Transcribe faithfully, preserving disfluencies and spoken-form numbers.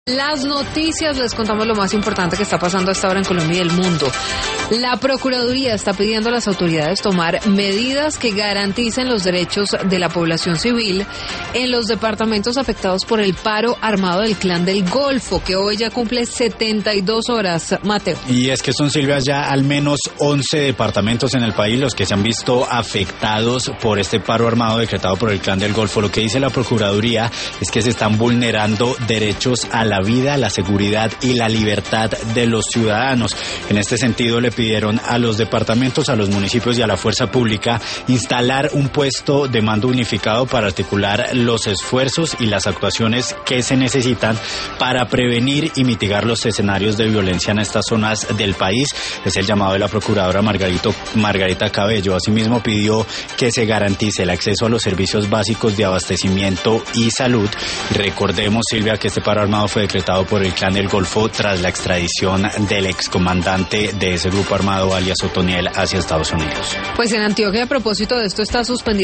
Las noticias, les contamos lo más importante que está pasando hasta ahora en Colombia y el mundo. La Procuraduría está pidiendo a las autoridades tomar medidas que garanticen los derechos de la población civil en los departamentos afectados por el paro armado del Clan del Golfo, que hoy ya cumple setenta y dos horas. Mateo. Y es que son, Silvia, ya al menos once departamentos en el país los que se han visto afectados por este paro armado decretado por el Clan del Golfo. Lo que dice la Procuraduría es que se están vulnerando derechos a la vida, la seguridad y la libertad de los ciudadanos. En este sentido, le pidieron a los departamentos, a los municipios y a la fuerza pública instalar un puesto de mando unificado para articular los esfuerzos y las actuaciones que se necesitan para prevenir y mitigar los escenarios de violencia en estas zonas del país. Es el llamado de la procuradora Margarito, Margarita Cabello. Asimismo, pidió que se garantice el acceso a los servicios básicos de abastecimiento y salud. Recordemos, Silvia, que este paro armado fue decretado por el Clan del Golfo tras la extradición del excomandante de ese grupo armado, alias Otoniel, hacia Estados Unidos. Pues en Antioquia, a propósito de esto, está suspendido